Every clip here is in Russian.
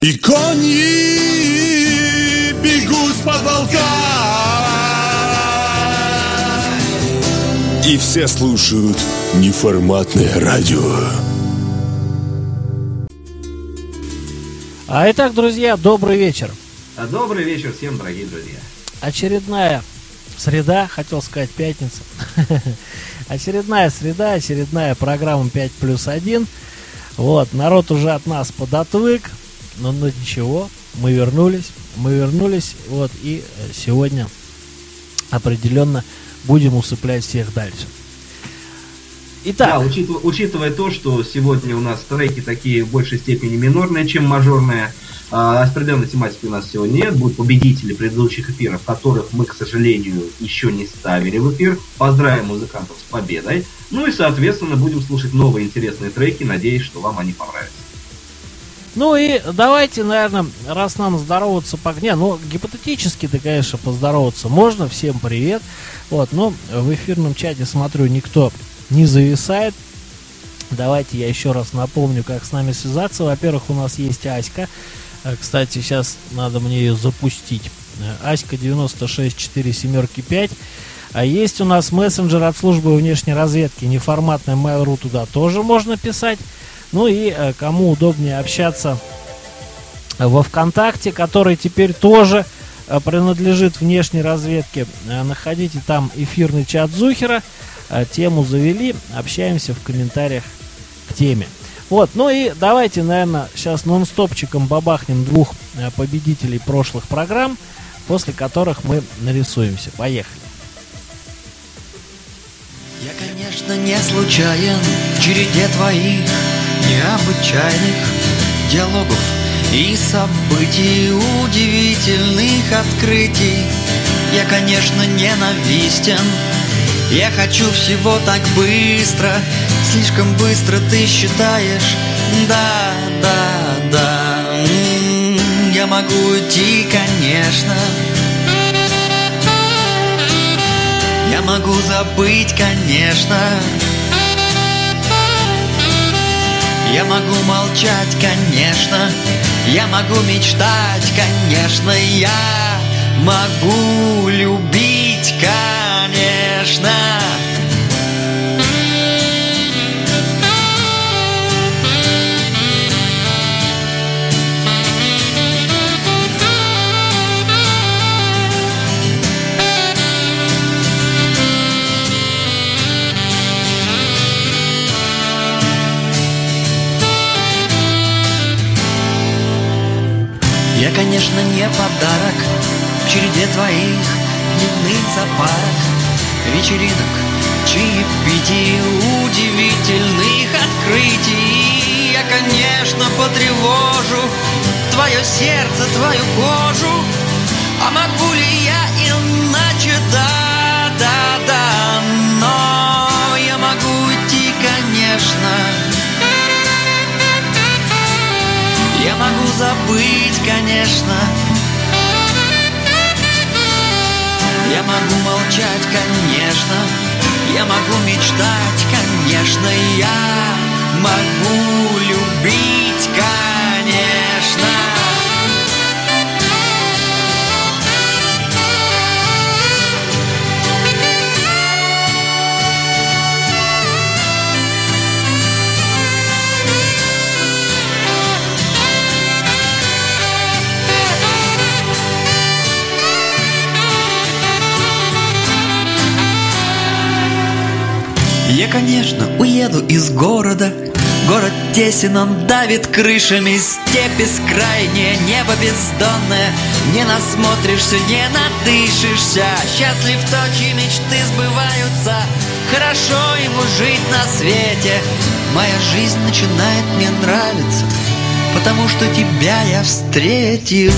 И кони бегут с потолка, и все слушают неформатное радио. Итак, друзья, добрый вечер. Добрый вечер всем, дорогие друзья. Очередная среда, хотел сказать пятница. Очередная среда, очередная программа 5+1. Вот, народ уже от нас подотвык, но ничего, мы вернулись, вот, и сегодня определенно будем усыплять всех дальше. Итак. Да, учитывая то, что сегодня у нас треки такие в большей степени минорные, чем мажорные, определенной тематики у нас сегодня нет, будут победители предыдущих эфиров, которых мы, к сожалению, еще не ставили в эфир. Поздравим музыкантов с победой. Ну и, соответственно, будем слушать новые интересные треки, надеюсь, что вам они понравятся. Ну и давайте, наверное, раз нам здороваться гипотетически-то, конечно, поздороваться можно. Всем привет. Вот, но в эфирном чате, смотрю, никто не зависает. Давайте я еще раз напомню, как с нами связаться. Во-первых, у нас есть Аська. Кстати, сейчас надо мне ее запустить. Аська 96475. А есть у нас мессенджер от службы внешней разведки, неформатный Mail.ru, туда тоже можно писать. Ну и кому удобнее общаться во ВКонтакте, который теперь тоже принадлежит внешней разведке. Находите там эфирный чат Зухера. Тему завели, общаемся в комментариях к теме. Вот, ну и давайте, наверное, сейчас нон-стопчиком бабахнем двух победителей прошлых программ, после которых мы нарисуемся. Поехали. Я, конечно, не случайен в череде твоих необычайных диалогов и событий, удивительных открытий. Я, конечно, ненавистен. Я хочу всего так быстро, слишком быстро ты считаешь. Да, я могу уйти, конечно. Я могу забыть, конечно. Я могу молчать, конечно. Я могу мечтать, конечно. Я могу любить, конечно. Я, конечно, не подарок в череде твоих дневных запарок, вечеринок, чаепитий, удивительных открытий. Я, конечно, потревожу твое сердце, твою кожу. А могу ли я иначе? Да, но я могу уйти, конечно. Я могу забыть, конечно. Я могу молчать, конечно. Я могу мечтать, конечно. Я могу любить, конечно. Я, конечно, уеду из города. Город тесен, он давит крышами. Степь бескрайняя, небо бездонное. Не насмотришься, не надышишься. Счастлив тот, чьи мечты сбываются. Хорошо ему жить на свете. Моя жизнь начинает мне нравиться, потому что тебя я встретил.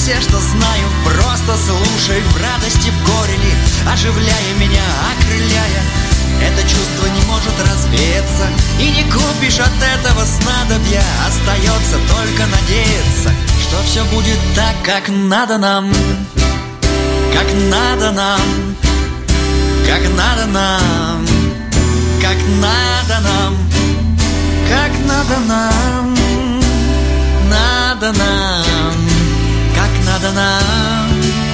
все, что знаю, просто слушай, в радости, в горе ли, оживляя меня, окрыляя. Это чувство не может развеяться, и не купишь от этого снадобья. Остается только надеяться, что все будет так, как надо нам. Как надо нам. Как надо нам. Как надо нам. Как надо нам. Надо нам. Как надо нам.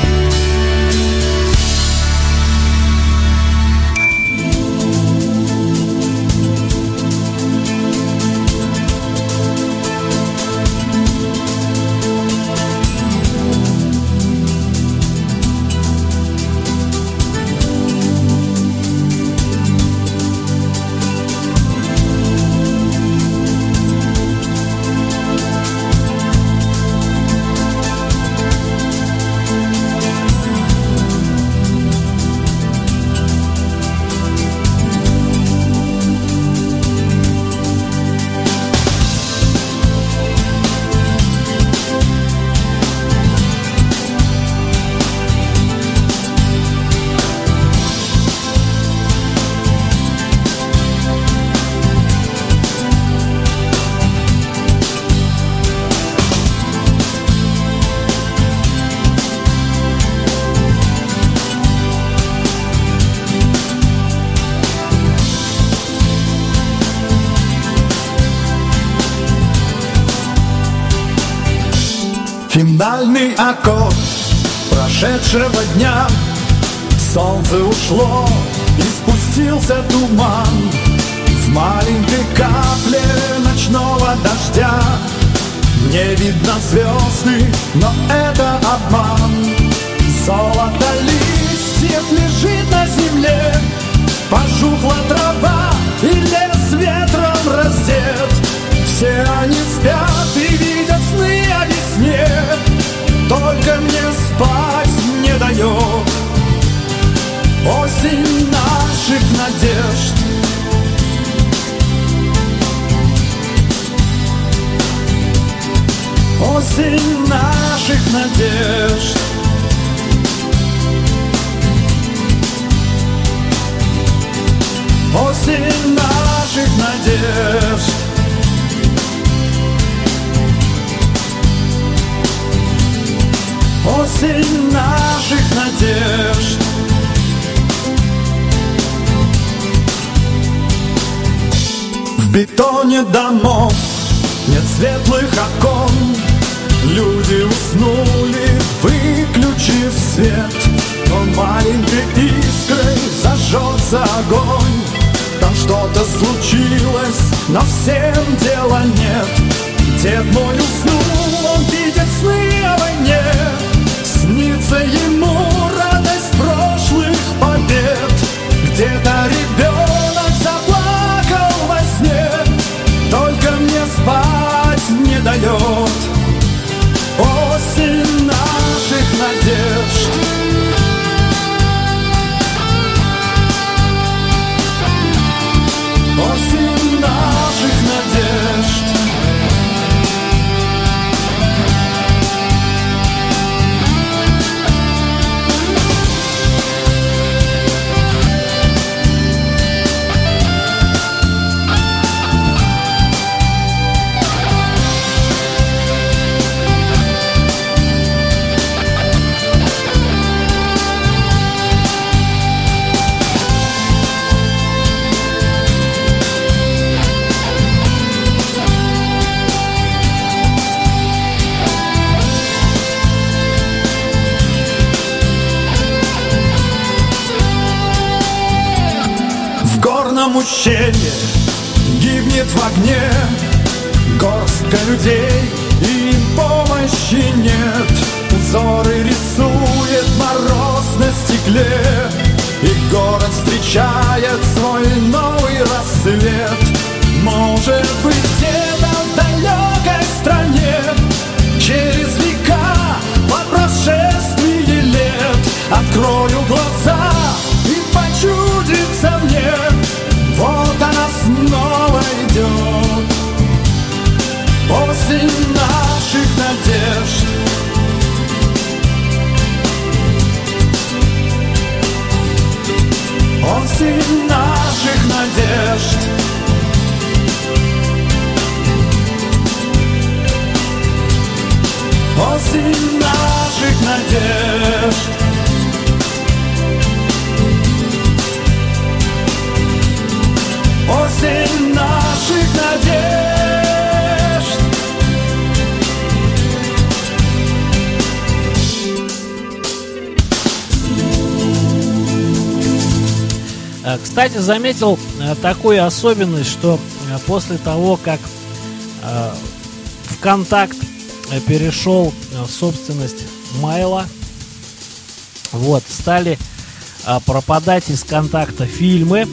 Финальный аккорд прошедшего дня. Солнце ушло и спустился туман. В маленькой капле ночного дождя не видно звезды, но это обман. Золото листьев лежит на земле, пожухла трава и лес ветром раздет. Все они спят и видят сны о весне, только мне спать не дает осень наших надежд. Осень наших надежд. Осень наших надежд. Осень наших надежд. В бетоне домов нет светлых окон. Люди уснули, выключив свет, но маленькой искрой зажжется огонь. Там что-то случилось, но всем дела нет. Дед мой уснул, он видит сны о войне. Снится ему радость прошлых побед. Где-то ребенок заплакал во сне, только мне спать не дает осень наших надежд. Осень наших надежд. В ущелье гибнет в огне горстка людей, и им помощи нет. Узоры рисует мороз на стекле, и город встречает свой новый рассвет. Может быть, где-то в далекой стране, через века, по прошествии лет, открою глаза и почудится мне, вот она снова идет, осень наших надежд. Кстати, заметил такую особенность, что после того, как ВКонтакт перешел в собственность Майла, вот, стали пропадать из контакта фильмы,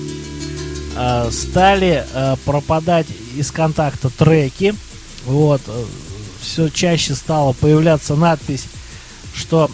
стали пропадать из контакта треки, вот, все чаще стала появляться надпись, что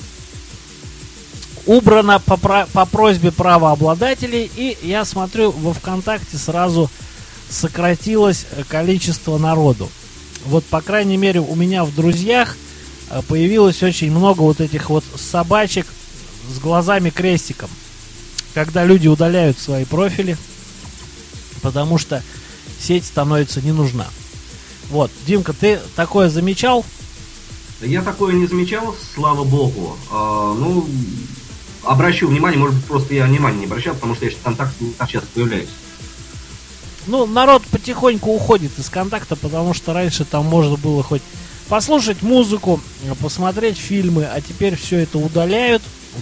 убрано по просьбе правообладателей, и я смотрю, во ВКонтакте сразу сократилось количество народу. Вот, по крайней мере, у меня в друзьях появилось очень много вот этих вот собачек с глазами крестиком, когда люди удаляют свои профили, потому что сеть становится не нужна. Вот, Димка, ты такое замечал? Я такое не замечал, слава богу. Ну, обращу внимание, может быть, просто я внимания не обращал, потому что я сейчас в контакте не так часто появляюсь. Ну, народ потихоньку уходит из контакта, потому что раньше там можно было хоть послушать музыку, посмотреть фильмы, а теперь все это удаляют,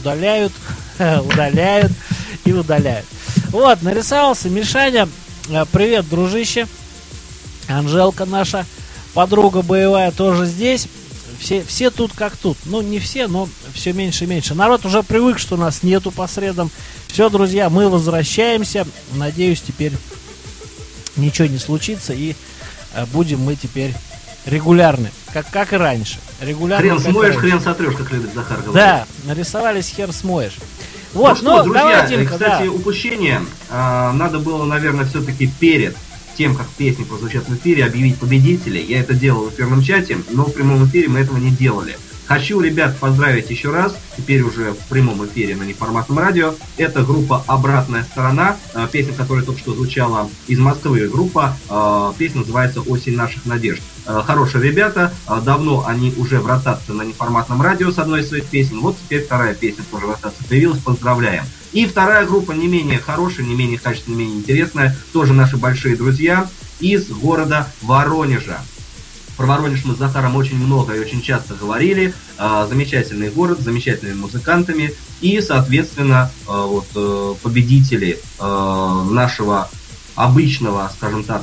удаляют и удаляют. Вот, нарисовался Мишаня. Привет, дружище. Анжелка наша, подруга боевая, тоже здесь. Все тут как тут. Ну, не все, но все меньше и меньше. Народ уже привык, что нас нету по средам. Все, друзья, мы возвращаемся. Надеюсь, теперь ничего не случится, и будем мы теперь регулярны, как и раньше. Регулярно. Хрен смоешь, хрен сотрешь, как любит Захар говорить. Да, нарисовались, хер смоешь. Вот, ну что, друзья, давай, Димка, кстати, да. упущение. Надо было, наверное, все-таки перед тем, как песни прозвучат в эфире, объявить победителей. Я это делал в эфирном чате, но в прямом эфире мы этого не делали. Хочу, ребят, поздравить еще раз, теперь уже в прямом эфире на неформатном радио. Это группа «Обратная сторона», песня, которая только что звучала из Москвы. Группа, песня называется «Осень наших надежд». Хорошие ребята, давно они уже в ротации на неформатном радио с одной из своих песен. Вот теперь вторая песня тоже в ротации появилась, поздравляем. И вторая группа не менее хорошая, не менее качественная, не менее интересная, тоже наши большие друзья из города Воронежа. Про Воронеж мы с Захаром очень много и очень часто говорили. Замечательный город, с замечательными музыкантами. И, соответственно, победители нашего обычного, скажем так,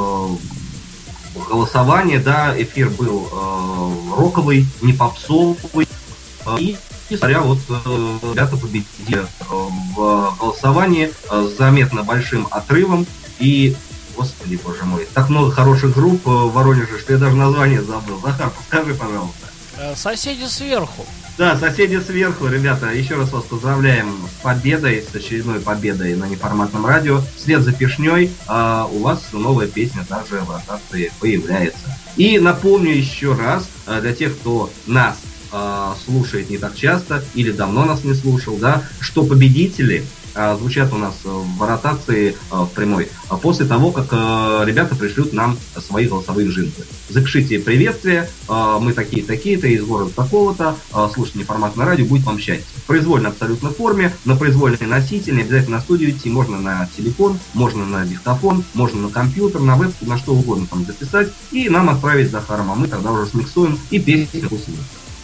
голосования. Да, эфир был роковый, не попсовый. И, несмотря, ребята победили в голосовании с заметно большим отрывом. И... Господи, боже мой, так много хороших групп в Воронеже, что я даже название забыл. Захар, подскажи, пожалуйста. Соседи сверху. Да, соседи сверху, ребята, еще раз вас поздравляем с победой, с очередной победой на неформатном радио. Вслед за пешней у вас новая песня также в ротации появляется. И напомню еще раз, для тех, кто нас слушает не так часто или давно нас не слушал, да, что победители звучат у нас в ротации в прямой после того, как ребята пришлют нам свои голосовые джинглы. Запишите приветствие, мы такие-такие-то, из города такого-то, слушайте неформатное радио, будет вам счастье. В произвольной абсолютно форме, на произвольный носитель, не обязательно на студию идти, можно на телефон, можно на диктофон, можно на компьютер, на веб, на что угодно там записать и нам отправить с Захаром, а мы тогда уже смиксуем и песню пустим.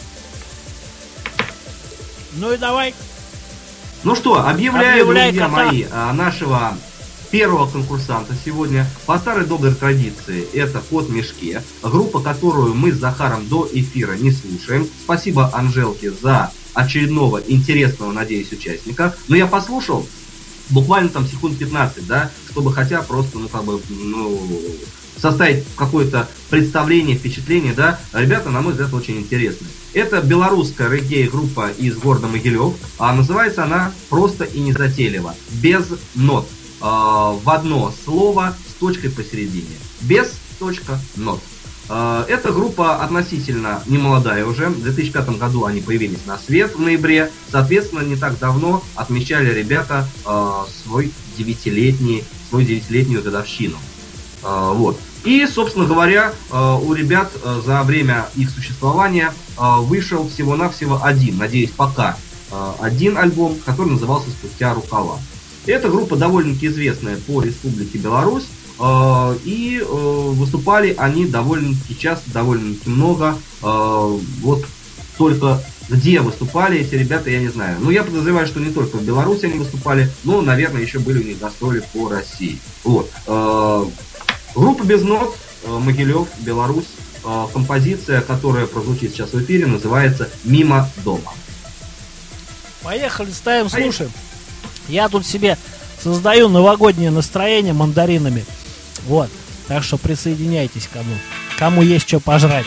Ну и давай. Ну что, объявляю, друзья кота. мои, нашего первого конкурсанта сегодня. По старой доброй традиции, это «Кот в мешке», группа, которую мы с Захаром до эфира не слушаем. Спасибо Анжелке за очередного интересного, надеюсь, участника. Но я послушал буквально там секунд 15, да, чтобы хотя просто, составить какое-то представление, впечатление, да. Ребята, на мой взгляд, очень интересные. Это белорусская реггей-группа из города Могилев, а называется она просто и незатейливо. Без нот. В одно слово с точкой посередине. Без нот. Эта группа относительно немолодая уже. В 2005 году они появились на свет в ноябре. Соответственно, не так давно отмечали ребята свою 9-летнюю годовщину. Вот. И, собственно говоря, у ребят за время их существования вышел всего-навсего один, надеюсь, пока один альбом, который назывался «Спустя рукава». Эта группа довольно-таки известная по Республике Беларусь, и выступали они довольно-таки часто, довольно-таки много. Вот только Где выступали эти ребята, я не знаю. Но я подозреваю, что не только в Беларуси они выступали, но, наверное, еще были у них гастроли по России. Вот. Группа «Без нот», Могилев, Беларусь. Композиция, которая прозвучит сейчас в эфире, называется «Мимо дома». Поехали, ставим, слушаем. Я тут себе создаю новогоднее настроение мандаринами. Вот. Так что присоединяйтесь кому есть что пожрать.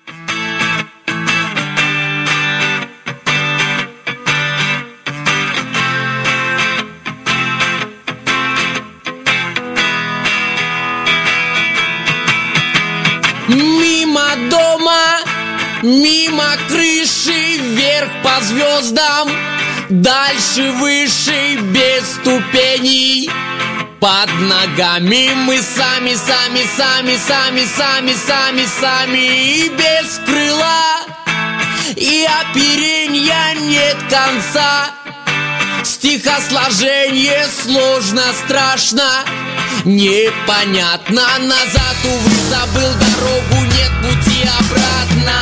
Мимо дома, мимо крыши, вверх по звездам, дальше, выше, без ступеней. Под ногами мы сами, и без крыла, и оперенья нет конца. Стихосложение сложно, страшно, непонятно. Назад, увы, забыл дорогу, нет пути обратно.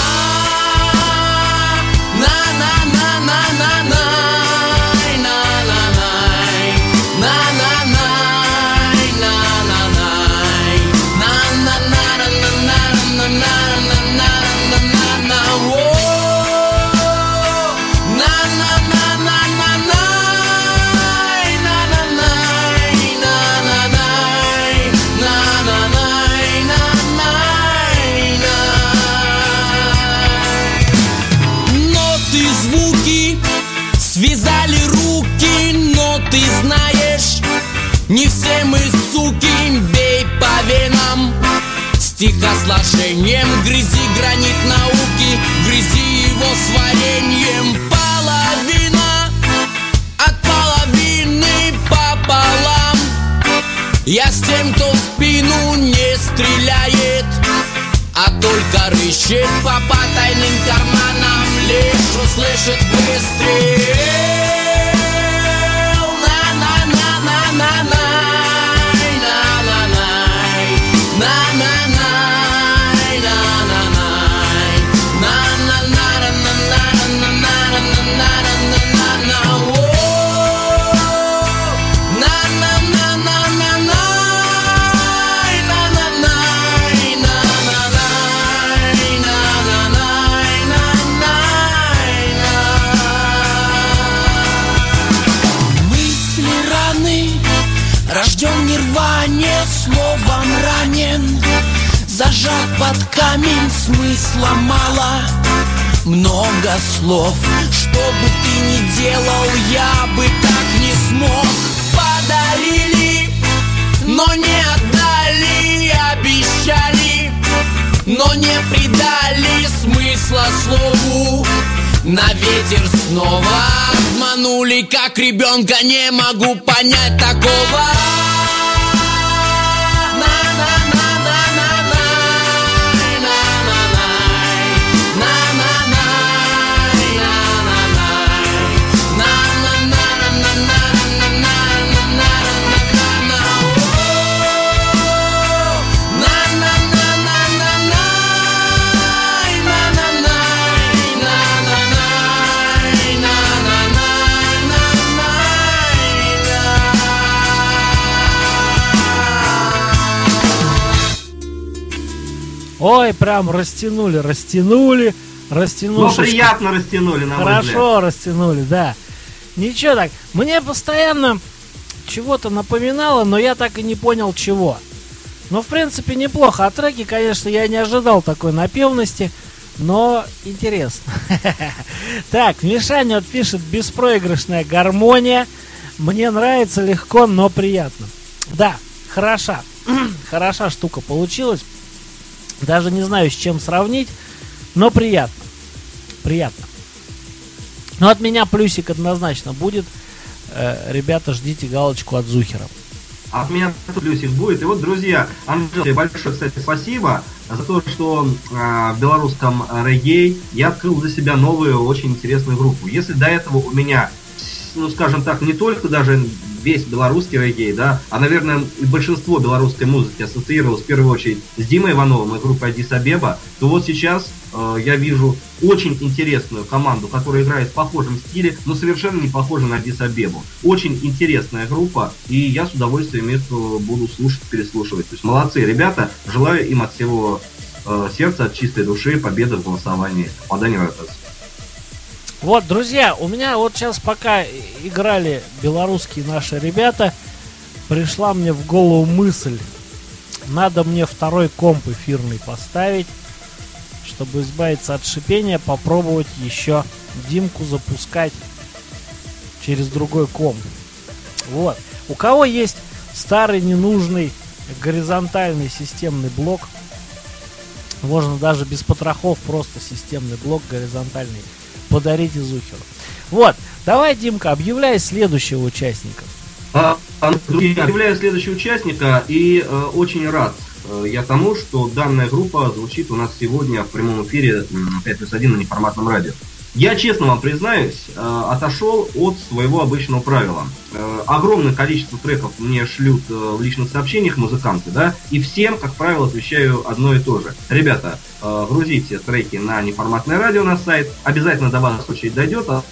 Связали руки, но ты знаешь, не все мы суки, бей по венам. Стихосложением грязи гранит науки, грязи его с вареньем. Половина от половины пополам. Я с тем, кто в спину не стреляет, а только рыщет по потайным карманам. Лишь услышит выстрел. Рожден нирване, словом ранен, зажат под камень, смысла мало. Много слов, что бы ты ни делал, я бы так не смог. Подарили, но не отдали, обещали, но не придали смысла слову. На ветер снова обманули, как ребенка, не могу понять такого. Ой, прям растянули. Ну, приятно растянули, на мой взгляд. Хорошо растянули, да. Ничего так, мне постоянно чего-то напоминало, но я так и не понял чего. Но, в принципе, неплохо. А треки, конечно, я не ожидал такой напевности, но интересно. Так, Мишаня вот пишет: беспроигрышная гармония. Мне нравится, легко, но приятно. Да, хороша штука получилась. Даже не знаю, с чем сравнить, но приятно. Но от меня плюсик однозначно будет. Ребята, ждите галочку от Зухера. От меня плюсик будет. И вот, друзья, Анжеле, большое, кстати, спасибо за то, что в белорусском реггей я открыл для себя новую, очень интересную группу. Если до этого у меня, ну, скажем так, не только даже весь белорусский реггей, да, а, наверное, и большинство белорусской музыки ассоциировалось в первую очередь с Димой Ивановым и группой Аддис Абеба, то вот сейчас я вижу очень интересную команду, которая играет в похожем стиле, но совершенно не похожа на Аддис-Абебу. Очень интересная группа, и я с удовольствием их буду слушать, переслушивать. То есть молодцы ребята, желаю им от всего сердца, от чистой души победы в голосовании. Попадание в ротацию. Вот, друзья, у меня вот сейчас, пока играли белорусские наши ребята, пришла мне в голову мысль: надо мне второй комп эфирный поставить, чтобы избавиться от шипения, попробовать еще Димку запускать через другой комп. Вот. У кого есть старый ненужный горизонтальный системный блок, можно даже без потрохов, просто системный блок горизонтальный подарить Изухеру. Вот, давай, Димка, объявляй следующего участника. Объявляю следующего участника, и очень рад я тому, что данная группа звучит у нас сегодня в прямом эфире 5+1 на неформатном радио. Я, честно вам признаюсь, отошел от своего обычного правила. Огромное количество треков мне шлют в личных сообщениях музыканты, да, и всем, как правило, отвечаю одно и то же. Ребята, грузите треки на неформатное радио на сайт, обязательно до вас очередь дойдет, а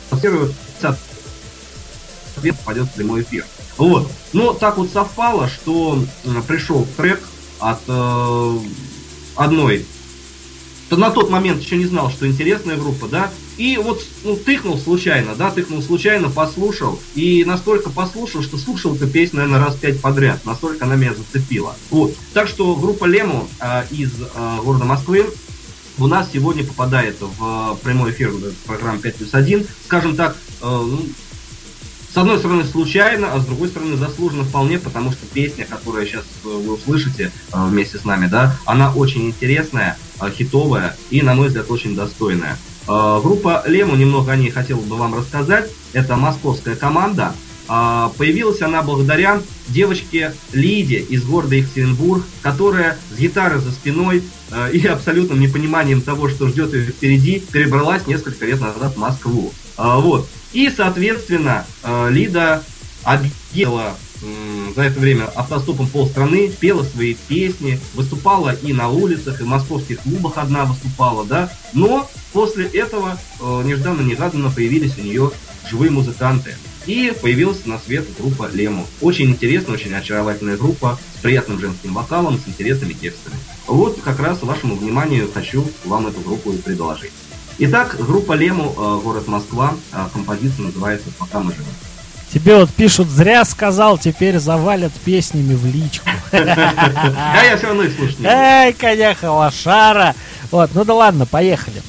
пойдет в прямой эфир. Вот. Но так вот совпало, что пришел трек от одной, на тот момент еще не знал, что интересная группа, да, и вот тыкнул случайно, послушал, и настолько послушал, что слушал эту песню, наверное, раз 5 подряд, настолько она меня зацепила. Вот. Так что группа Лему из города Москвы у нас сегодня попадает в прямой эфир программы 5+1, скажем так, с одной стороны случайно, а с другой стороны заслуженно вполне, потому что песня, которую сейчас вы услышите вместе с нами, да, она очень интересная, хитовая и, на мой взгляд, очень достойная. Группа Лему, немного о ней хотел бы вам рассказать. Это московская команда. Появилась она благодаря девочке Лиде из города Екатеринбург, которая с гитарой за спиной и абсолютным непониманием того, что ждет ее впереди, перебралась несколько лет назад в Москву. Вот. И, соответственно, Лида объехала за это время автостопом полстраны, пела свои песни, выступала и на улицах, и в московских клубах одна выступала, да. Но после этого нежданно-негаданно появились у нее живые музыканты. И появилась на свет группа Лему. Очень интересная, очень очаровательная группа с приятным женским вокалом, с интересными текстами. Вот как раз вашему вниманию хочу вам эту группу и предложить. Итак, группа Лему, город Москва, композиция называется «Пока мы живем». Тебе вот пишут: зря сказал, теперь завалят песнями в личку. Да, я все равно их слушаю. Эй, коняха, лошара. Вот, ну да ладно, поехали.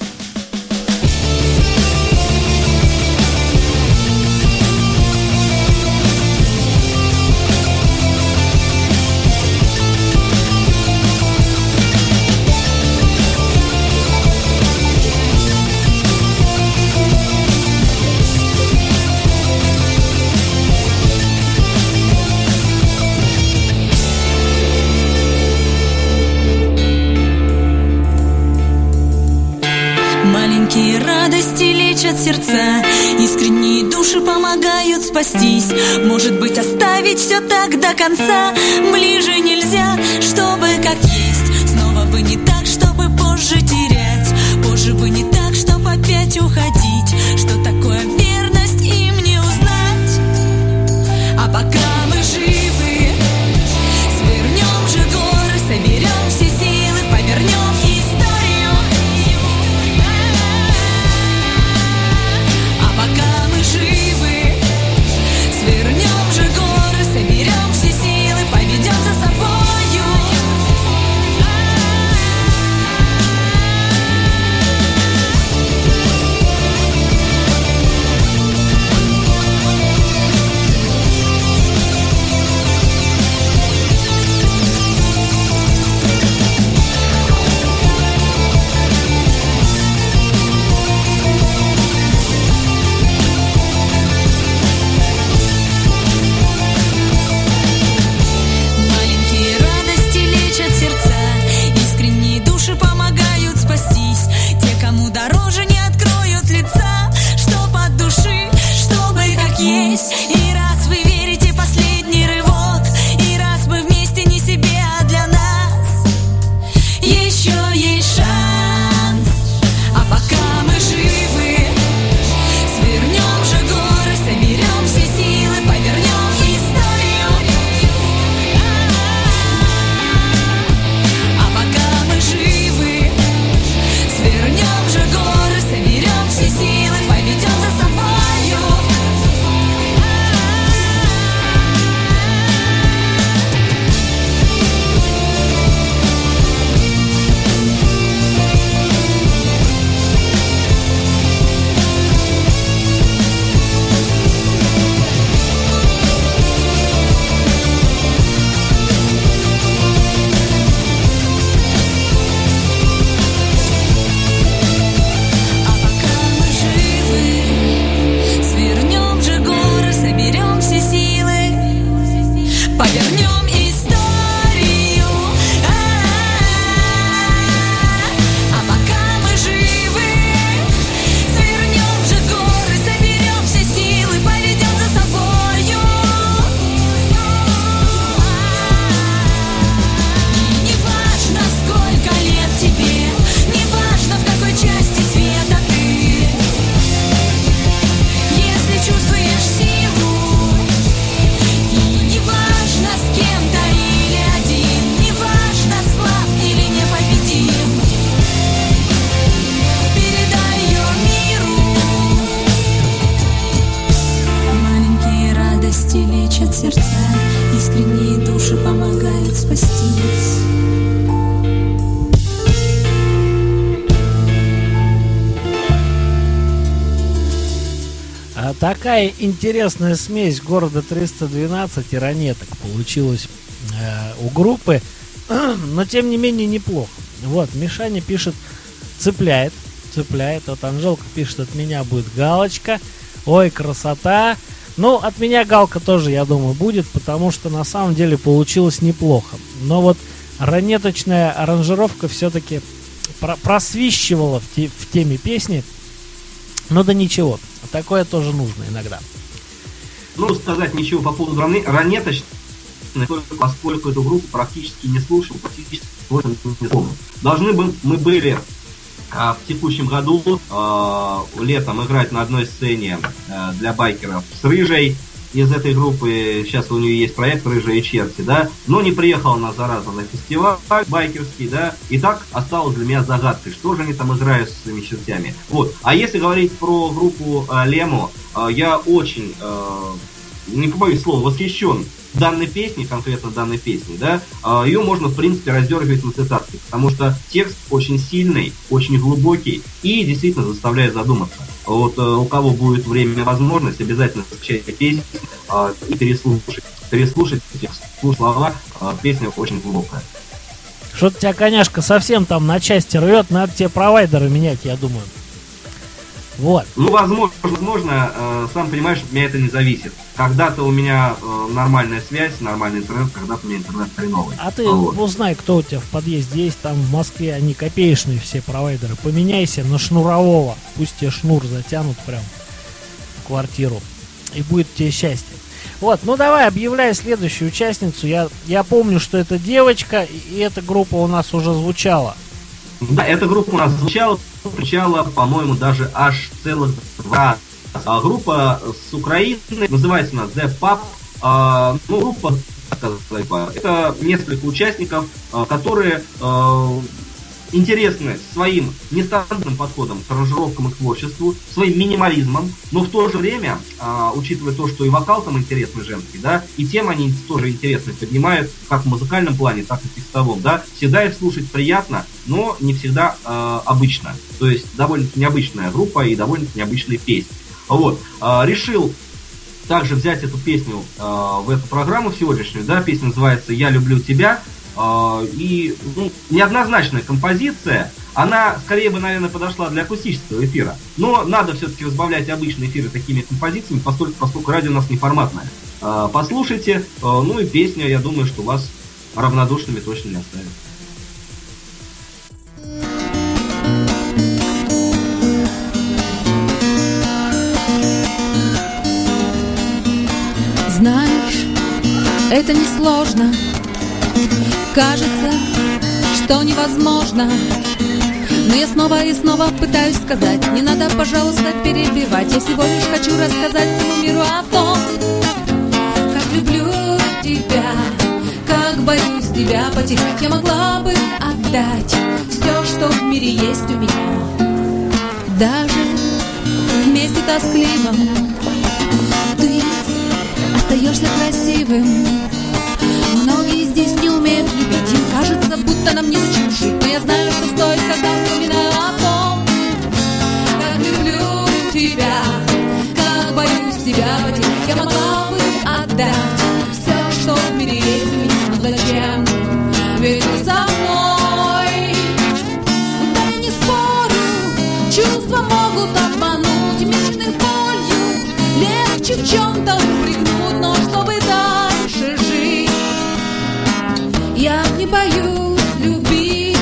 Маленькие радости лечат сердца, искренние души помогают спастись. Может быть, оставить все так до конца. Ближе нельзя, чтобы как есть. Снова бы не так, чтобы позже терять. Позже бы не так, чтобы опять уходить. Что такое верность, им не узнать. А пока мы живы, свернем же горы, соберем все силы, повернем историю. А пока мы живы, свернем же горы, соберем все силы, поведем за собою. лечат сердца, искренние души помогают спастись. Такая интересная смесь города 312 и ранеток получилась у группы, но тем не менее неплохо. Вот, Мишаня пишет, цепляет. Вот Анжелка пишет, от меня будет галочка. Ой, красота. Ну, от меня галка тоже, я думаю, будет, потому что на самом деле получилось неплохо. Но вот ранеточная аранжировка все-таки просвищивала в теме песни. Ну да ничего, такое тоже нужно иногда. Ну, сказать ничего по поводу ранеточной, поскольку эту группу практически не слушал, практически не слушал. Должны бы мы были в текущем году летом играть на одной сцене для байкеров с Рыжей из этой группы. Сейчас у нее есть проект «Рыжая и черти», да, но не приехала она, зараза, на фестиваль байкерский, да, и так осталось для меня загадкой, что же они там играют с своими чертями. Вот. А если говорить про группу Лемо, я очень, не побоюсь слова, восхищен данной песней, конкретно данной песней, да, ее можно, в принципе, раздергивать на цитатки, потому что текст очень сильный, очень глубокий и действительно заставляет задуматься. Вот у кого будет время и возможность, обязательно скачайте песню и переслушать текст, слова, песня очень глубокая. Что-то тебя, коняшка, совсем там на части рвет, надо тебе провайдеры менять, я думаю. Вот. Ну, возможно, сам понимаешь, от меня это не зависит. Когда-то у меня нормальная связь, нормальный интернет, когда-то у меня интернет хреновый. А ты узнай, кто у тебя в подъезде есть, там в Москве они копеечные все провайдеры. Поменяйся на шнурового, пусть тебе шнур затянут прям в квартиру, и будет тебе счастье. Вот, ну давай, объявляй следующую участницу. Я помню, что это девочка, и эта группа у нас уже звучала. Да, эта группа у нас звучала, по-моему, даже аж целых 2 раза. Группа с Украины, называется она The Pub. Группа, это несколько участников, которые интересны своим нестандартным подходом к аранжировкам и к творчеству, своим минимализмом, но в то же время, учитывая то, что и вокал там интересный женский, да, и темы они тоже интересные поднимают, как в музыкальном плане, так и в текстовом, да, всегда их слушать приятно, но не всегда обычно. То есть довольно-таки необычная группа и довольно-таки необычные песни. Вот. Решил также взять эту песню в эту программу сегодняшнюю, да, песня называется «Я люблю тебя». И неоднозначная композиция, она скорее бы, наверное, подошла для акустического эфира, но надо все-таки разбавлять обычные эфиры такими композициями, поскольку радио у нас неформатное. Послушайте, ну и песня, я думаю, что вас равнодушными точно не оставит. Знаешь, это несложно. Кажется, что невозможно. Но я снова и снова пытаюсь сказать: не надо, пожалуйста, перебивать. Я всего лишь хочу рассказать всему миру о том, как люблю тебя, как боюсь тебя потерять. Я могла бы отдать все, что в мире есть у меня, даже вместе тоскливом. Ты остаешься красивым. Многие здесь не умеют любить, им кажется, будто нам незачем жить. Но я знаю, что стоит, когда вспоминаю о том, как люблю тебя, как боюсь тебя потерять. Я могла бы отдать все, что в мире есть у меня, но зачем? Ведь ты со мной. Да я не спорю, чувства могут обмануть, мечты болью легче в чем-то упрекнуть, но чтобы дальше жить, я не боюсь любить.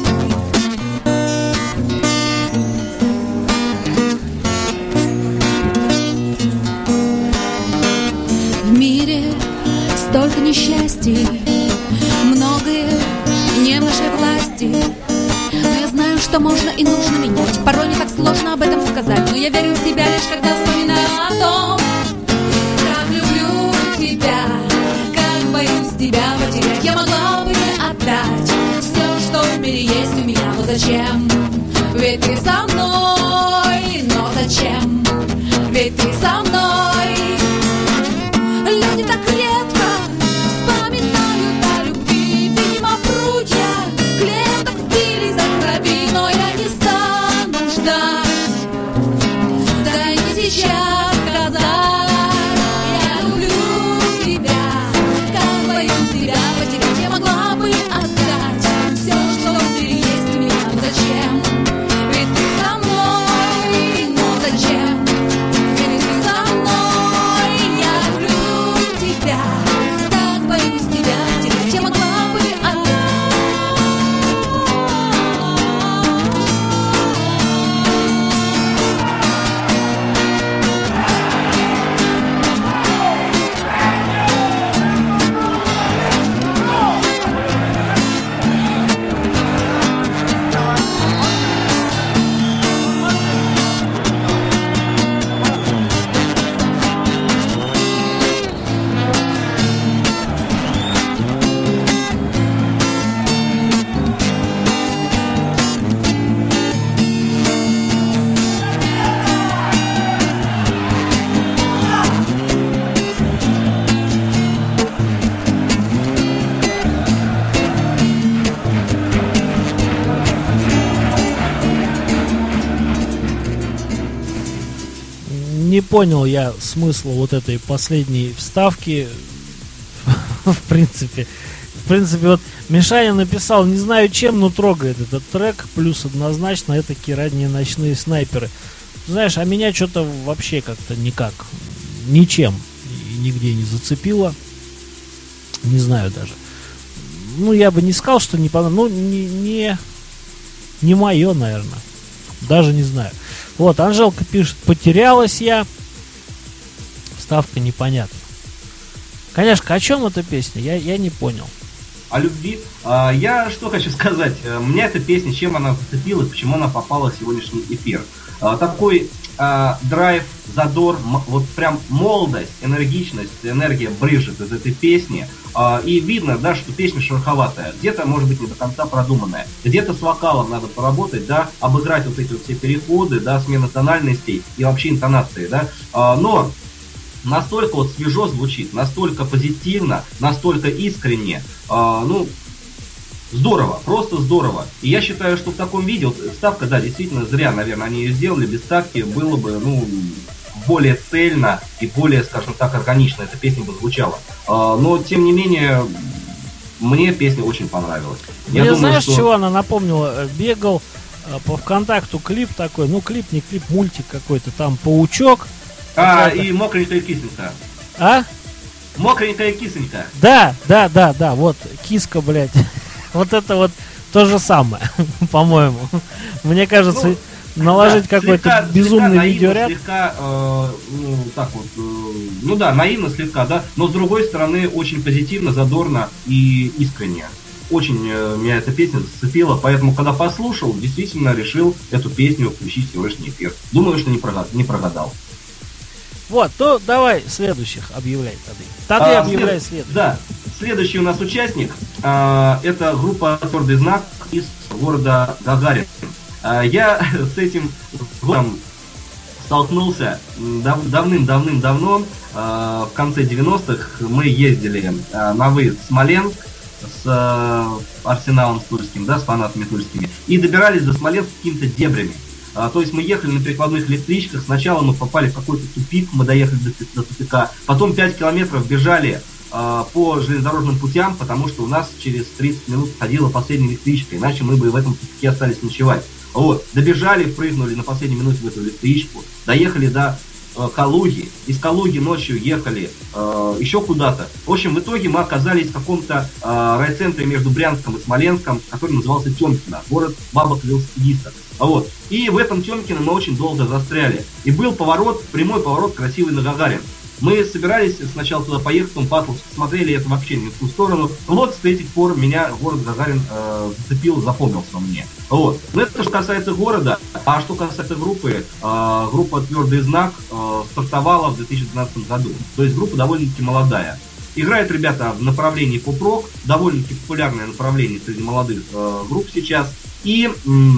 В мире столько несчастий, многое не в нашей власти. Но я знаю, что можно и нужно менять. Порой не так сложно об этом сказать, но я верю в себя лишь когда вспоминаю о том, как люблю тебя, как боюсь тебя потерять. Я могла бы отдать все, что в мире есть у меня, но зачем? Ведь ты со мной. Но зачем? Ведь ты со мной. Люди так понял я смысла вот этой последней вставки. В принципе, вот Мишаня написал, не знаю чем, но трогает этот трек. Плюс однозначно это такие ранние ночные снайперы. Знаешь, а меня что-то вообще как-то никак, ничем и нигде не зацепило. Не знаю даже. Ну, я бы не сказал, что не понравилось. Ну, не мое, наверное. Даже не знаю. Вот, Анжелка пишет, потерялась я. Вставка непонятна. Конечно, о чем эта песня? Я не понял. О любви. Я что хочу сказать. Меня эта песня, чем она зацепила, почему она попала в сегодняшний эфир. Такой драйв, задор, вот прям молодость, энергичность, энергия брызжет из этой песни. И видно, да, что песня шероховатая. Где-то, может быть, не до конца продуманная. Где-то с вокалом надо поработать, да, обыграть вот эти вот все переходы, да, смена тональностей и вообще интонации, да. Но настолько вот свежо звучит, настолько позитивно, настолько искренне, ну, здорово, просто здорово. И я считаю, что в таком виде, вот вставка, да, действительно зря, наверное, они ее сделали, без вставки было бы, ну, более цельно и более, скажем так, органично эта песня бы звучала. Но, тем не менее, мне песня очень понравилась. Мне, думаю, знаешь, что... чего она напомнила? Бегал по ВКонтакту клип такой, ну, клип, не клип, мультик какой-то, там паучок. И мокренькая кисонька. Мокренькая кисонька. Да, вот, киска, блядь. Вот это вот то же самое, по-моему. Мне кажется, наложить какой-то безумный видеоряд. Слегка, ну, так вот, ну да, наивно слегка, да, но с другой стороны очень позитивно, задорно и искренне. Очень меня эта песня зацепила, поэтому, когда послушал, действительно решил эту песню включить в сегодняшний эфир. Думаю, что не прогадал. Вот, то давай следующих объявляй тогда. Объявляй следующих. Да, следующий у нас участник, это группа «Твердый знак» из города Гагарин. Я с этим городом столкнулся давным-давно, в конце 90-х. Мы ездили на выезд в Смоленск с Арсеналом Тульским, да, с фанатами тульскими, и добирались до Смоленска какими-то дебрями. То есть мы ехали на перекладных электричках, сначала мы попали в какой-то тупик, мы доехали до тупика, потом 5 километров бежали по железнодорожным путям, потому что у нас через 30 минут ходила последняя электричка, иначе мы бы в этом тупике остались ночевать. Вот, добежали, впрыгнули на последней минуте в эту электричку, доехали до Калуги, из Калуги ночью ехали еще куда-то. В общем, в итоге мы оказались в каком-то райцентре между Брянском и Смоленском, который назывался Тёмкино, город бабок велосипедистов. Вот. И в этом Тёмкино мы очень долго застряли. И был поворот, прямой поворот красивый на Гагарин. Мы собирались сначала туда поехать, потом Патловск смотрели, это вообще не в ту сторону. Вот с этих пор меня город Гагарин зацепил, запомнился мне. Вот. Но это что касается города. А что касается группы, группа «Твердый знак» стартовала в 2012 году. То есть группа довольно-таки молодая. Играют ребята в направлении поп-рок, довольно-таки популярное направление среди молодых групп сейчас. И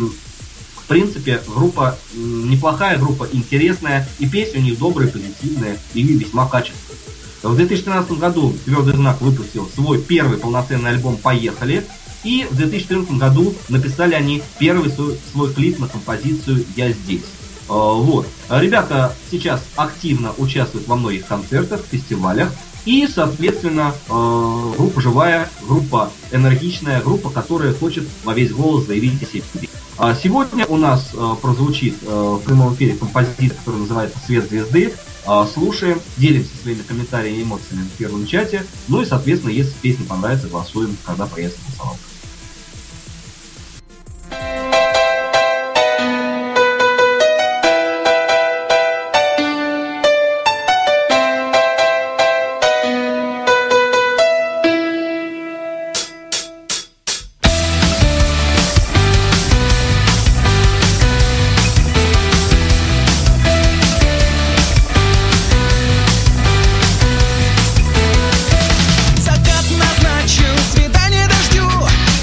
в принципе, группа неплохая, группа интересная, и песни у них добрые, позитивные и весьма качественные. В 2013 году «Твердый знак» выпустил свой первый полноценный альбом «Поехали», и в 2014 году написали они первый свой клип на композицию «Я здесь». Вот. Ребята сейчас активно участвуют во многих концертах, фестивалях, и, соответственно, группа живая, группа энергичная, группа, которая хочет во весь голос заявить о себе. Сегодня у нас прозвучит в прямом эфире композиция, которая называется «Свет звезды». Слушаем, делимся своими комментариями и эмоциями в первом чате. Ну и, соответственно, если песня понравится, голосуем, когда появится голосовалка. Закат назначил, свидание дождю.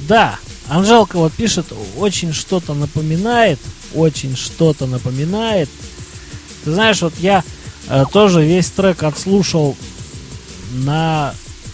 Да, Анжелка вот пишет, очень что-то напоминает. Ты знаешь, вот я тоже весь трек отслушал на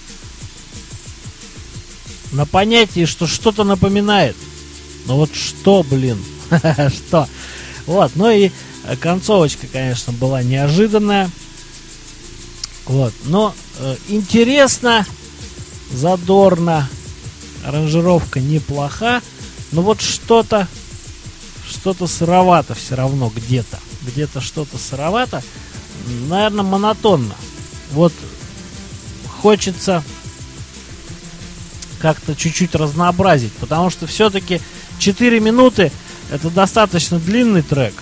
понятии, что что-то напоминает. Но вот что, блин, что? Вот, ну и концовочка, конечно, была неожиданная. Вот, но интересно, задорно, аранжировка неплоха, но вот что-то сыровато все равно где-то что-то сыровато, наверное, монотонно. Вот хочется как-то чуть-чуть разнообразить, потому что все-таки 4 минуты это достаточно длинный трек.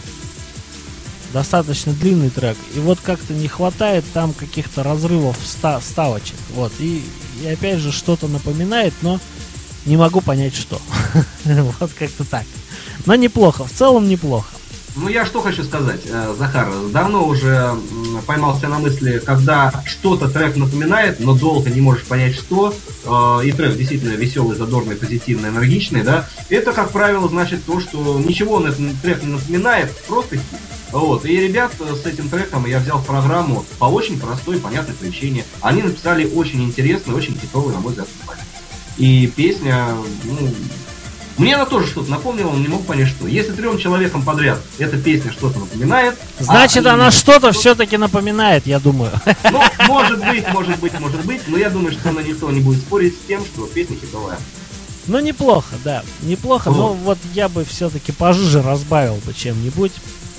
И вот как-то не хватает там каких-то разрывов вставочек. Вот. И опять же что-то напоминает, но не могу понять что. Вот как-то так. Но неплохо, в целом неплохо. Ну, я что хочу сказать, Захар, давно уже поймался на мысли, когда что-то трек напоминает, но долго не можешь понять, что, и трек действительно веселый, задорный, позитивный, энергичный, да, это, как правило, значит то, что ничего он этот трек не напоминает, просто хит. Вот, и ребят с этим треком я взял в программу по очень простой, понятной причине. Они написали очень интересный, очень хитовый, на мой взгляд, композицию. И песня, ну, мне она тоже что-то напомнила, но не мог понять, что. Если 3 человекам подряд эта песня что-то напоминает... Значит, она что-то все-таки напоминает, я думаю. Ну, может быть, но я думаю, что никто не будет спорить с тем, что песня хитовая. Ну, неплохо, да, неплохо, вот. Но вот я бы все-таки пожиже разбавил бы чем-нибудь.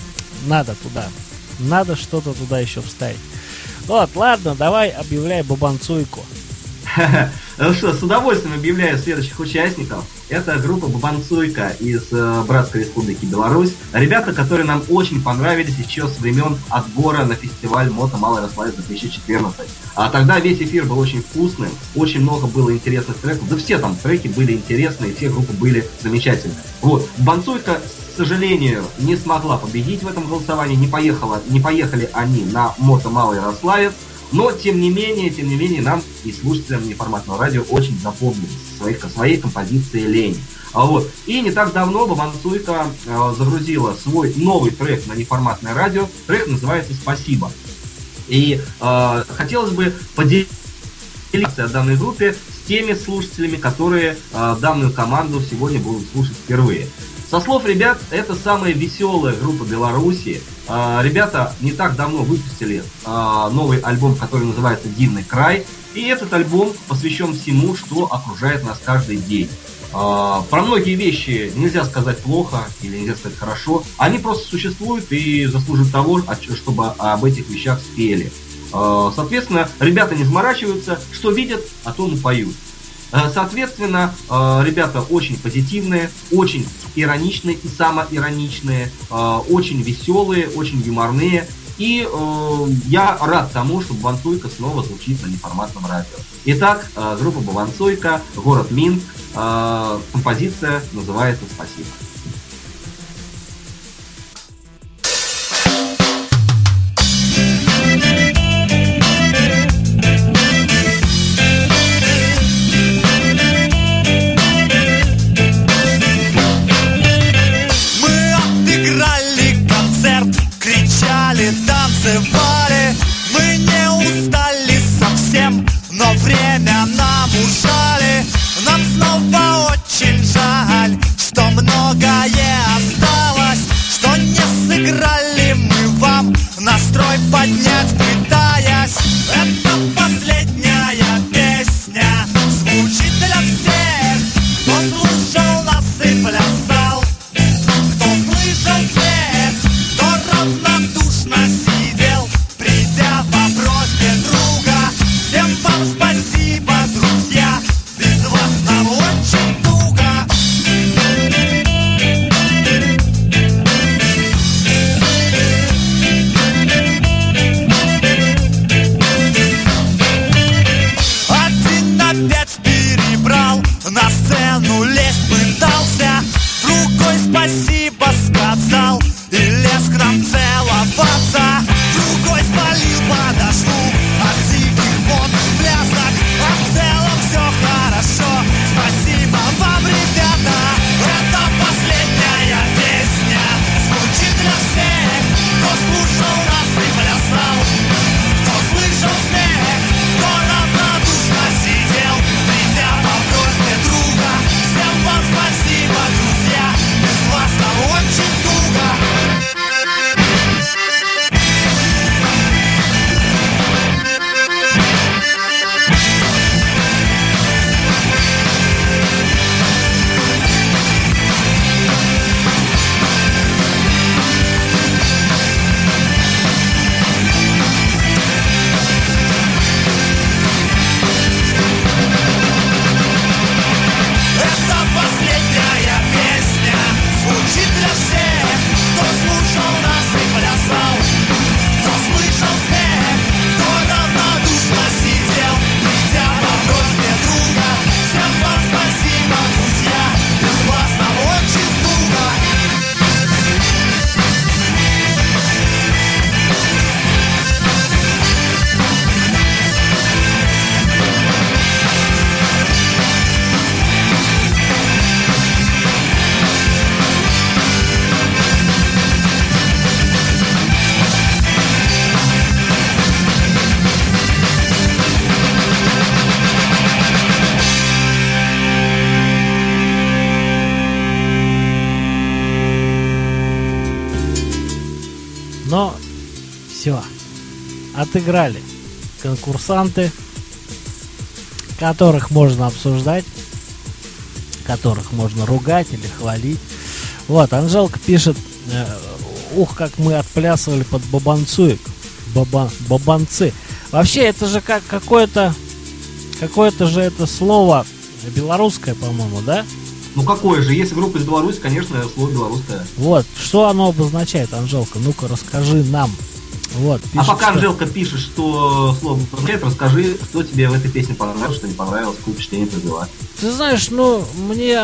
Надо что-то туда еще вставить. Вот, ладно, давай объявляй Бабанцуйку. Ну что, с удовольствием объявляю следующих участников. Это группа Бабанцуйка из Братской Республики Беларусь. Ребята, которые нам очень понравились еще с времен отбора на фестиваль Мото Малой Рославец 2014. А тогда весь эфир был очень вкусным, очень много было интересных треков. Да все там треки были интересные, все группы были замечательные. Вот, Бабанцуйка, к сожалению, не смогла победить в этом голосовании, не поехали они на Мото Малый Рославец. Но, тем не менее, нам и слушателям неформатного радио очень запомнились своей композицией «Лень». Вот. И не так давно Бабанцуйка загрузила свой новый трек на неформатное радио. Трек называется «Спасибо». И хотелось бы поделиться о данной группе с теми слушателями, которые данную команду сегодня будут слушать впервые. Со слов ребят, это самая веселая группа Беларуси. Ребята не так давно выпустили новый альбом, который называется «Дивный край». И этот альбом посвящен всему, что окружает нас каждый день. Про многие вещи нельзя сказать плохо или нельзя сказать хорошо. Они просто существуют и заслуживают того, чтобы об этих вещах спели. Соответственно, ребята не заморачиваются, что видят, о том и поют. Соответственно, ребята очень позитивные, очень ироничные и самоироничные, очень веселые, очень юморные. И я рад тому, что Бабанцуйка снова звучит на неформатном радио. Итак, группа Бабанцуйка, город Минск, композиция называется «Спасибо». Танцевали, мы не устали совсем, но время нам ужали. Нам снова очень жаль, что много Все. Отыграли конкурсанты, которых можно обсуждать, которых можно ругать или хвалить. Вот, Анжелка пишет: ух, как мы отплясывали под бабанцуек. Бабанцы. Вообще, это же как какое-то же это слово белорусское, по-моему, да? Ну какое же? Если группа из Беларуси, конечно, слово белорусское. Вот, что оно обозначает, Анжелка? Ну-ка, расскажи нам. Вот, пишет, а пока что... Анжелка пишет, что слово обозначает, расскажи, что тебе в этой песне понравилось, что не понравилось, какое впечатление произвела. Ты знаешь, ну, мне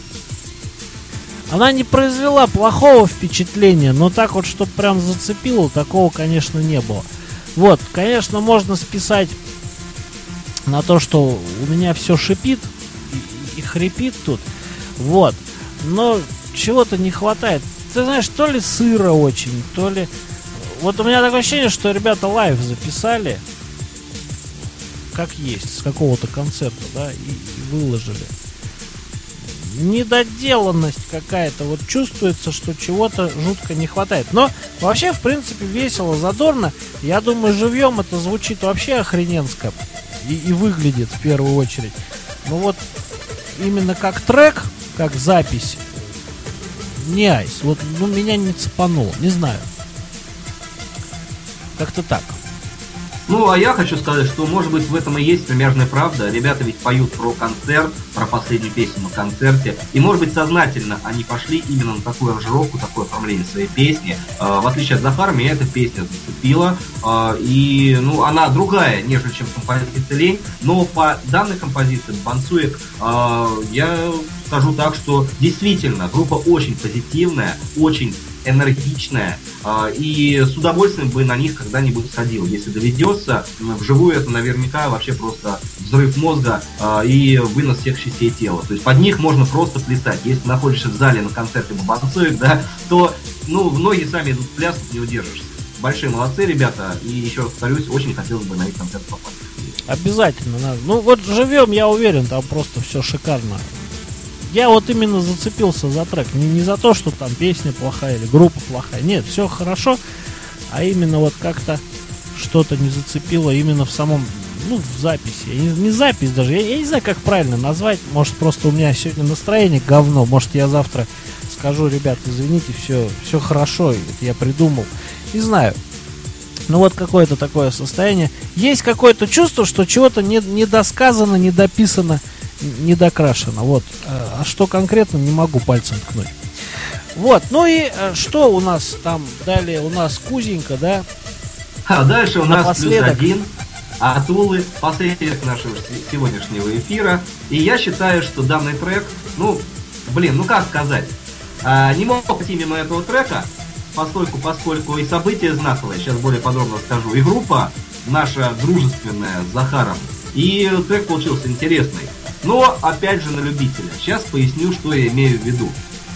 она не произвела плохого впечатления, но так вот, чтобы прям зацепило, такого, конечно, не было. Вот, конечно, можно списать на то, что у меня все шипит и хрипит тут. Вот. Но чего-то не хватает. Ты знаешь, то ли сыро очень, то ли... Вот у меня такое ощущение, что ребята лайв записали, как есть, с какого-то концерта, да, и выложили. Недоделанность какая-то. Вот чувствуется, что чего-то жутко не хватает. Но вообще, в принципе, весело, задорно. Я думаю, живьем это звучит вообще охрененско. И выглядит в первую очередь. Но вот именно как трек, как запись, не айс. Вот, ну, меня не цепануло. Не знаю. Как-то так. Ну, а я хочу сказать, что, может быть, в этом и есть примерная правда. Ребята ведь поют про концерт, про последнюю песню на концерте. И, может быть, сознательно они пошли именно на такую аранжировку, такое оформление своей песни. В отличие от Захара, меня эта песня зацепила. И, ну, она другая, нежели чем композиция «Лень». Но по данной композиции «Бабанцуек» я скажу так, что действительно группа очень позитивная, очень энергичная, и с удовольствием бы на них когда-нибудь сходил. Если доведется, вживую это наверняка вообще просто взрыв мозга и вынос всех частей тела. То есть под них можно просто плясать. Если находишься в зале на концерте Бабанцуек, да, то, ну, ноги сами идут в пляс, не удержишься. Большие молодцы, ребята, и еще раз повторюсь, очень хотелось бы на их концерт попасть. Обязательно надо. Ну вот живем, я уверен, там просто все шикарно. Я вот именно зацепился за трек. Не за то, что там песня плохая или группа плохая. Нет, все хорошо. А именно вот как-то что-то не зацепило именно в самом, ну, в записи. Не запись даже. Я не знаю, как правильно назвать. Может, просто у меня сегодня настроение говно. Может, я завтра скажу: ребят, извините, все хорошо, это я придумал. Не знаю. Ну вот какое-то такое состояние. Есть какое-то чувство, что чего-то недосказано, недописано, недокрашено. Вот. А что конкретно, не могу пальцем ткнуть. Вот. Ну и что у нас там далее? У нас Кузенька, да? А дальше у нас Напоследок. +1 от Улы, последний нашего сегодняшнего эфира. И я считаю, что данный трек, ну как сказать, не мог пойти мимо этого трека, поскольку и события знаковые, сейчас более подробно расскажу, и группа наша дружественная с Захаром, и трек получился интересный. Но, опять же, на любителя. Сейчас поясню, что я имею в виду.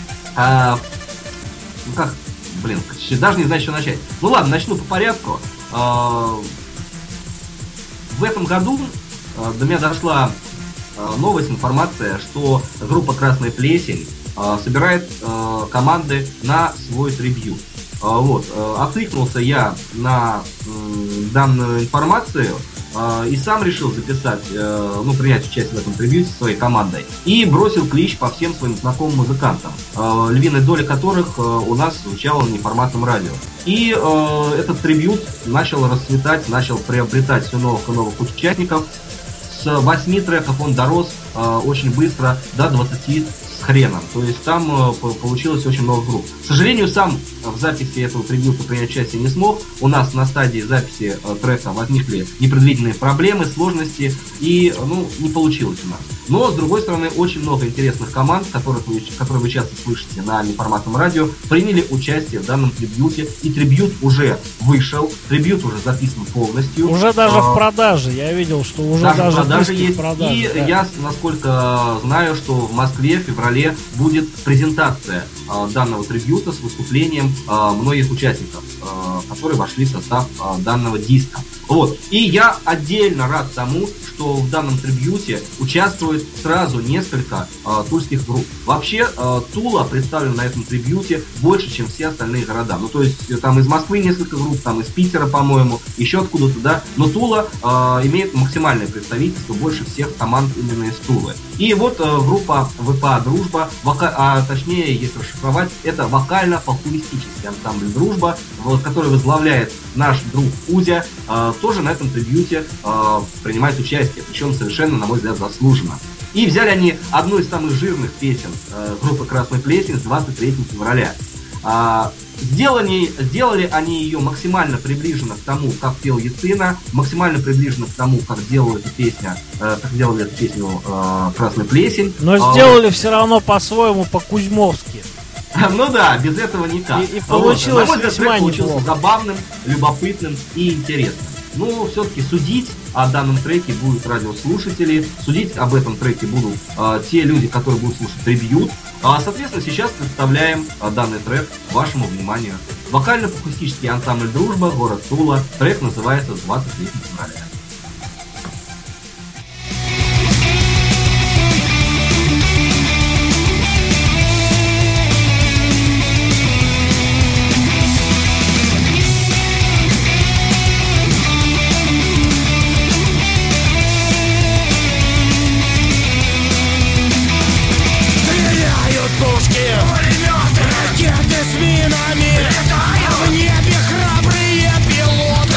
Даже не знаю, с чего начать. Ну ладно, начну по порядку. В этом году до меня дошла новость, информация, что группа «Красная плесень» собирает команды на свой трибьют. Вот. Откликнулся я на данную информацию и сам решил записать, принять участие в этом трибьюте своей командой. И бросил клич по всем своим знакомым музыкантам, львиная доля которых у нас звучала на неформатном радио. И этот трибьют начал расцветать, начал приобретать все новых и новых участников. С 8 треков он дорос очень быстро до 20 с хреном. То есть там получилось очень много групп. К сожалению, сам в записи этого трибьюта принять участие не смог. У нас на стадии записи трека возникли непредвиденные проблемы, сложности, и не получилось у нас. Но, с другой стороны, очень много интересных команд, которые вы часто слышите на неформатном радио, приняли участие в данном трибьюте. И трибьют уже вышел, трибьют уже записан полностью. Уже даже в продаже. Я видел, что уже даже продажи есть. Продаже, и да. Я, насколько знаю, что в Москве в феврале будет презентация данного трибьюта с выступлением многих участников, которые вошли в состав данного диска. Вот. И я отдельно рад тому, что что в данном трибьюте участвует сразу несколько тульских групп. Вообще, Тула представлена на этом трибьюте больше, чем все остальные города. Ну, то есть, там из Москвы несколько групп, там из Питера, по-моему, еще откуда-то, да. Но Тула имеет максимальное представительство, больше всех команд именно из Тулы. И вот группа ВПА «Дружба», точнее, если расшифровать, это вокально-фолклористический ансамбль «Дружба», который возглавляет наш друг Кузя, тоже на этом трибьюте принимает участие, причем совершенно, на мой взгляд, заслуженно. И взяли они одну из самых жирных песен группы «Красный плесень» с 23 февраля. Сделали они ее максимально приближенно к тому, как пел Яцина, максимально приближенно к тому, как делали эту песню «Красный плесень». Но сделали все равно по-своему, по-кузьмовски. Ну да, без этого никак. И получилось весьма неплохо. Забавным, любопытным и интересным. Ну, все-таки судить о данном треке будут радиослушатели, судить об этом треке будут те люди, которые будут слушать трибьют. Соответственно, сейчас представляем данный трек вашему вниманию. Вокально-акустический ансамбль «Дружба», город Тула. Трек называется «23 февраля». Ракеты с минами, а в небе храбрые пилоты.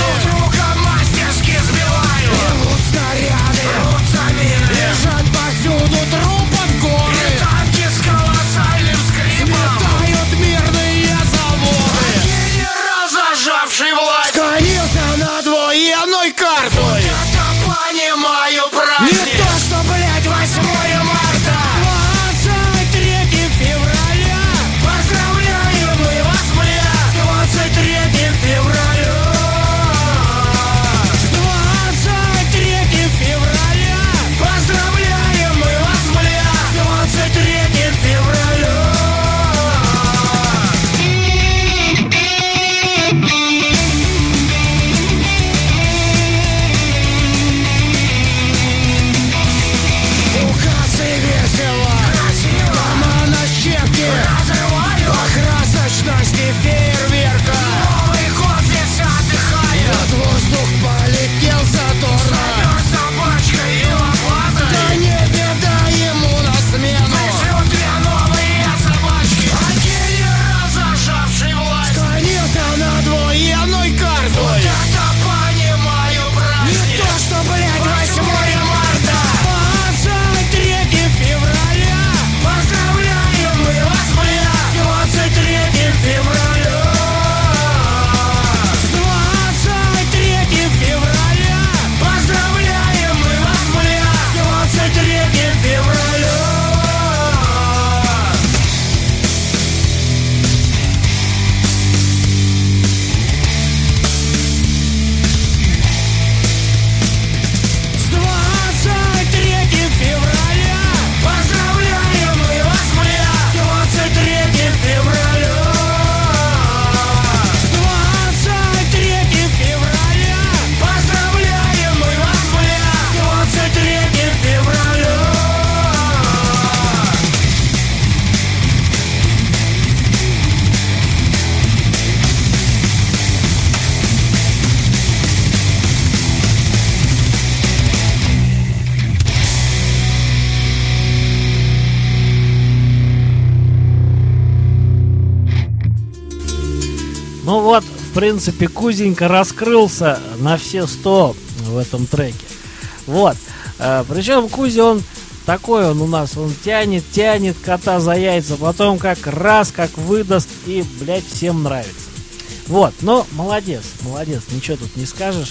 Ну вот, в принципе, Кузенька раскрылся на все 100 в этом треке. Вот. Причем Кузя, он такой, он у нас, он тянет кота за яйца, потом как выдаст, и, блядь, всем нравится. Вот, но молодец, ничего тут не скажешь.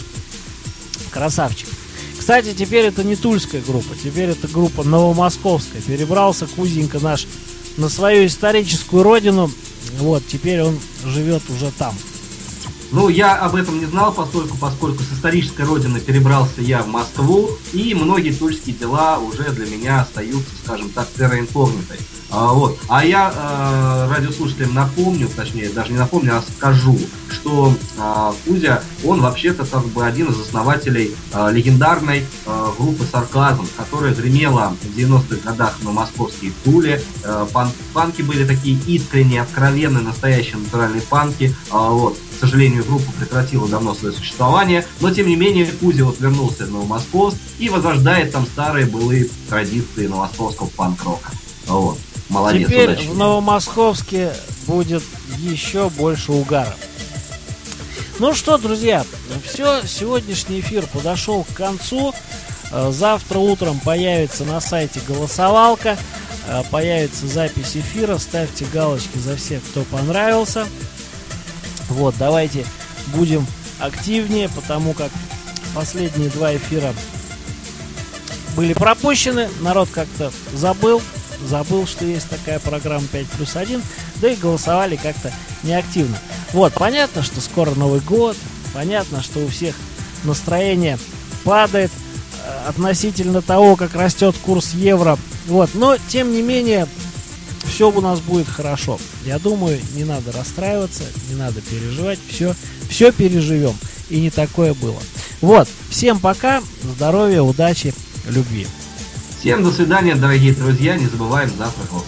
Красавчик. Кстати, теперь это не тульская группа, теперь это группа новомосковская. Перебрался Кузенька наш на свою историческую родину. Вот, теперь он живет уже там. Ну, я об этом не знал, поскольку с исторической родины перебрался я в Москву, и многие тульские дела уже для меня остаются, скажем так, терра инкогнитой. Вот. А я радиослушателям напомню, точнее, даже не напомню, а скажу, что Кузя, он вообще-то как бы один из основателей легендарной группы «Сарказм», которая гремела в 90-х годах на московские Туле. Панки были такие искренние, откровенные, настоящие натуральные панки. Вот. К сожалению, группа прекратила давно свое существование, но тем не менее Кузя вот вернулся в Новомосковск и возрождает там старые былые традиции новомосковского панк-рока. Вот. Молодец. Теперь удачи. в Новомосковске будет еще больше угара. Ну что, друзья, все, сегодняшний эфир подошел к концу. Завтра утром появится на сайте голосовалка, появится запись эфира. Ставьте галочки за всех, кто понравился. Вот, давайте будем активнее, потому как последние два эфира были пропущены. Народ как-то забыл, что есть такая программа 5+1, да и голосовали как-то неактивно. Вот, понятно, что скоро Новый год, понятно, что у всех настроение падает относительно того, как растет курс евро. Вот, но, тем не менее, все у нас будет хорошо. Я думаю, не надо расстраиваться, не надо переживать, все переживем. И не такое было. Вот, всем пока, здоровья, удачи, любви. Всем до свидания, дорогие друзья, не забываем завтрак.